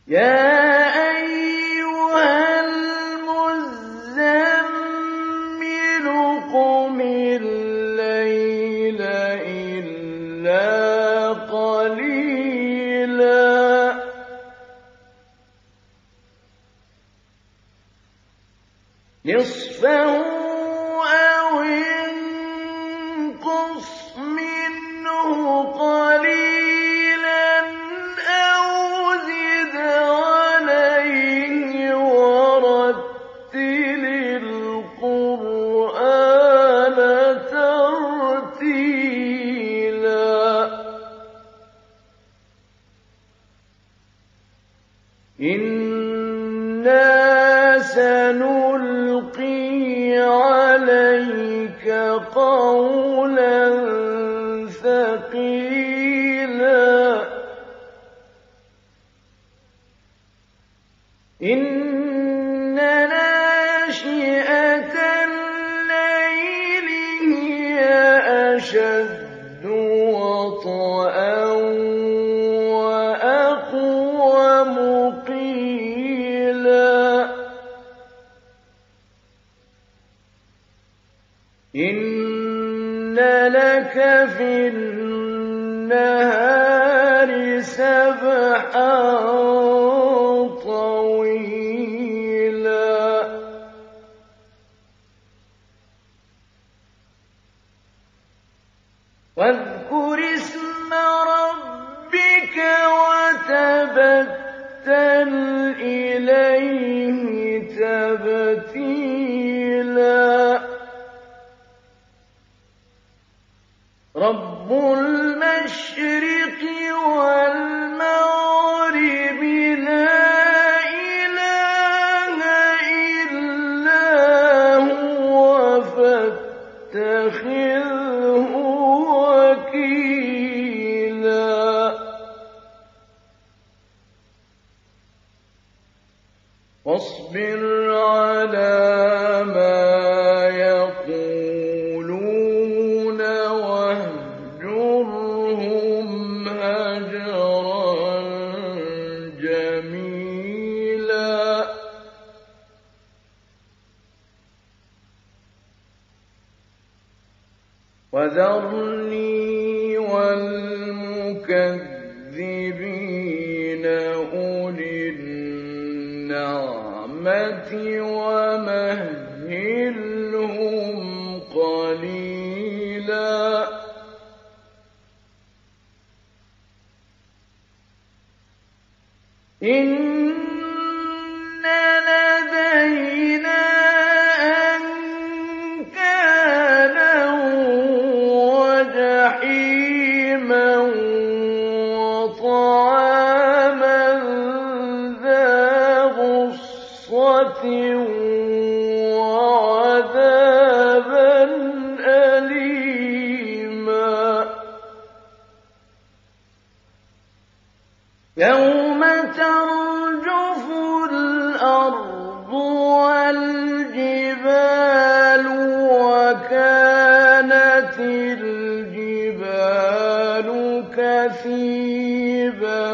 يَا أَيُّهَا الْمُزَّمِّلُ قُمِ اللَّيْلَ إِلَّا قَلِيلًا نِّصْفَهُ أَوِ انقُصْ مِنْهُ قَلِيلًا أَوْ زِدْ عَلَيْهِ وَرَتِّلِ الْقُرْآنَ تَرْتِيلًا إِنَّا سَنُلْقِي عَلَيْكَ قَوْلًا ثَقِيلًا إِنَّ نَاشِئَةَ اللَّيْلِ هِيَ أَشَدُّ وَطْئًا وَأَقْوَمُ قِيلًا إِنَّ لَكَ فِي النَّهَارِ سَبْحًا طَوِيلًا وَاذْكُرِ اسْمَ رَبِّكَ وَتَبَتَّلْ إِلَيْهِ تَبْتِيلًا رَبُّ الْمَشْرِقِ وَالْمَغْرِبِ لَا إِلَٰهَ إِلَّا هُوَ فَاتَّخِذْهُ وَكِيلًا وَاصْبِرْ عَلَىٰ مَا يَقُولُونَ وَاهْجُرْهُمْ هَجْرًا جَمِيلًا وَذَرْنِي وَالْمُكَذِّبِينَ أُولِي النَّعْمَةِ وَمَهِّلْهُمْ قَلِيلًا إِنَّ لَدَيْنَا أَنكَالًا وَجَحِيمًا وَطَعَامًا ذَا غُصَّةٍ وَعَذَابًا أَلِيمًا يَوْمَ تَرْجُفُ الْأَرْضُ وَالْجِبَالُ وَكَانَتِ الْجِبَالُ كَثِيبًا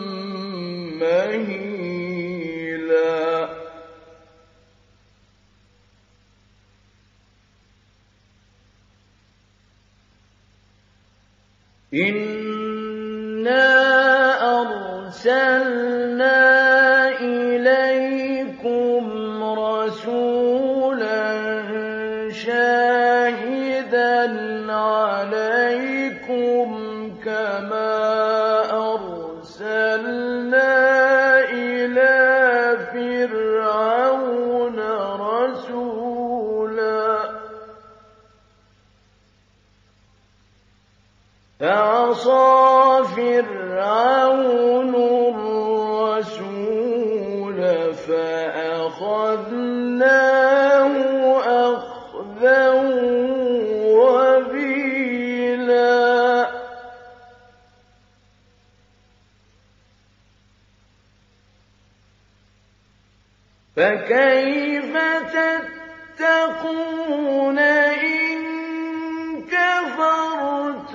مَّهِيلًا إِنَّا أَرْسَلْنَا إِلَيْكُمْ رَسُولًا شَاهِدًا عَلَيْكُمْ كَمَا أَرْسَلْنَا إِلَىٰ فِرْعَوْنَ رَسُولًا فَعَصَىٰ فِرْعَوْنُ الرَّسُولَ فَأَخَذْنَاهُ أَخْذًا وَبِيلًا فَكَيْفَ تَتَّقُونَ إِن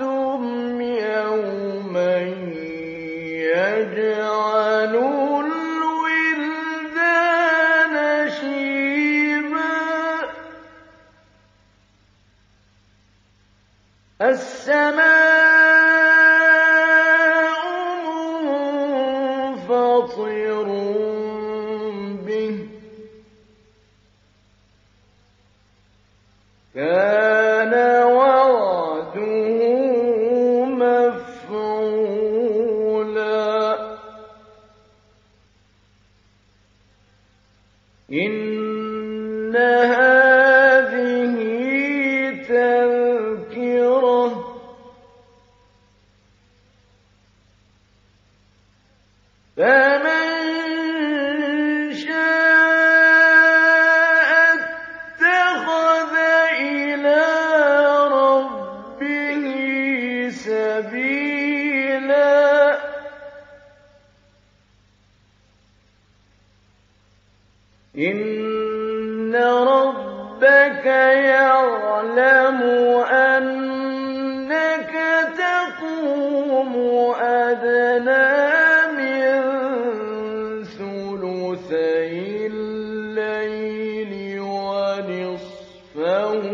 كَفَرْتُمْ يَوْمًا يَجْعَلُ السَّمَاءُ مُنفَطِرٌ بِهِ كَانَ وَعْدُهُ مَفْعُولًا إِنَّ هَٰذِهِ تَذْكِرَةٌ فَمَن شَاءَ اتَّخَذَ إِلَىٰ رَبِّهِ سَبِيلًا إِنَّ رَبَّكَ يَعْلَمُ أَنَّكَ تَقُومُ أَدْنَىٰ مِن ثُلُثَيِ اللَّيْلِ وَنِصْفَهُ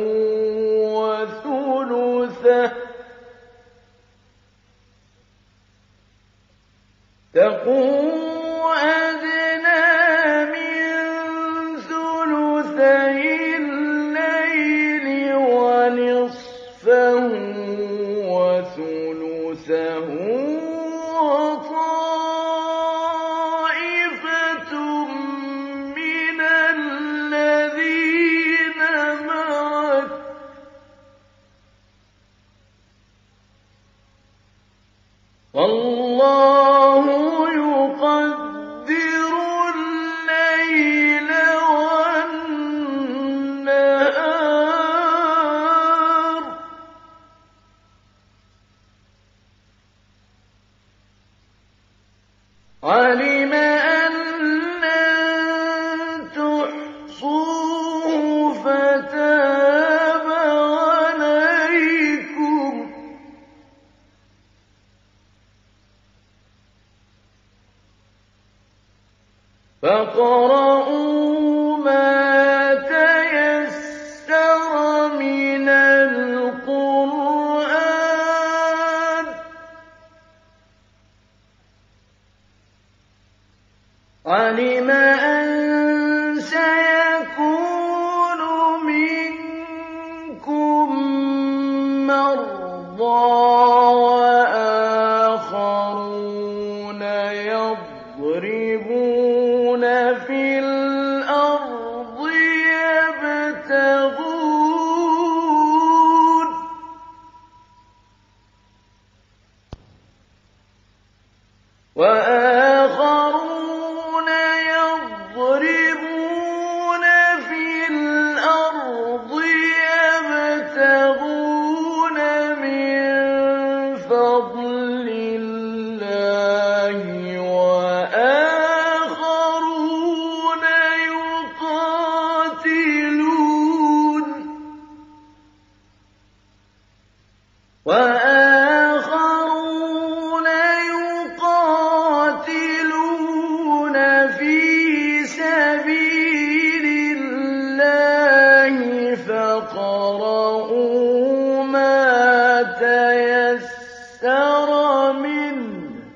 وَثُلُثَهُ وطائفة من الذين معك وَاللَّهُ يُقَدِّرُ اللَّيْلَ وَالنَّهَارَ ۚ عَلِمَ أَن لَّن تُحْصُوهُ فَتَابَ عَلَيْكُمْ ۖ فاقرؤوا ما تيسر من القرآن ۚ عَلِمَ أَن سَيَكُونُ مِنكُم مَّرْضَىٰ وَآخَرُونَ يَضْرِبُونَ فِي الْأَرْضِ يَبْتَغُونَ مِن فَضْلِ اللَّهِ وَآخَرُونَ يُقَاتِلُونَ فِي سَبِيلِ اللَّهِ فَاقْرَءُوا مَا تَيَسَّرَ مِنْهُ ۚ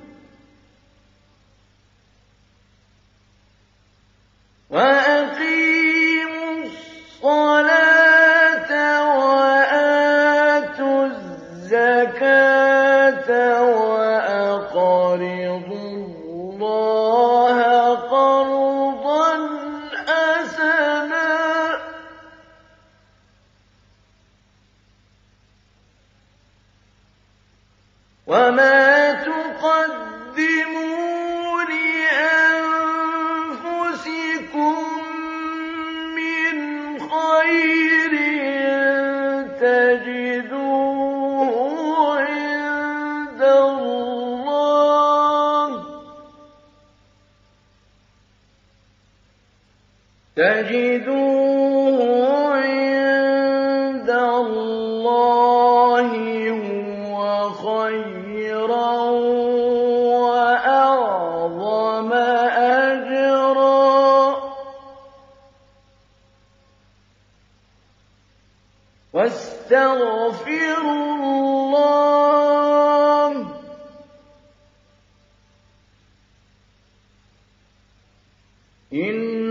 وَأَقِيمُوا الصَّلَاةَ وَآتُوا الزَّكَاةَ وَأَقْرِضُوا اللَّهَ قَرْضًا حَسَنًا ۚ وَمَا تُقَدِّمُوا لِأَنفُسِكُم مِّنْ خَيْرٍ تَجِدُوهُ عِندَ اللَّهِ هُوَ خَيْرًا وَأَعْظَمَ أَجْرًا وَاسْتَغْفِرُوا اللَّهَ إِنَّ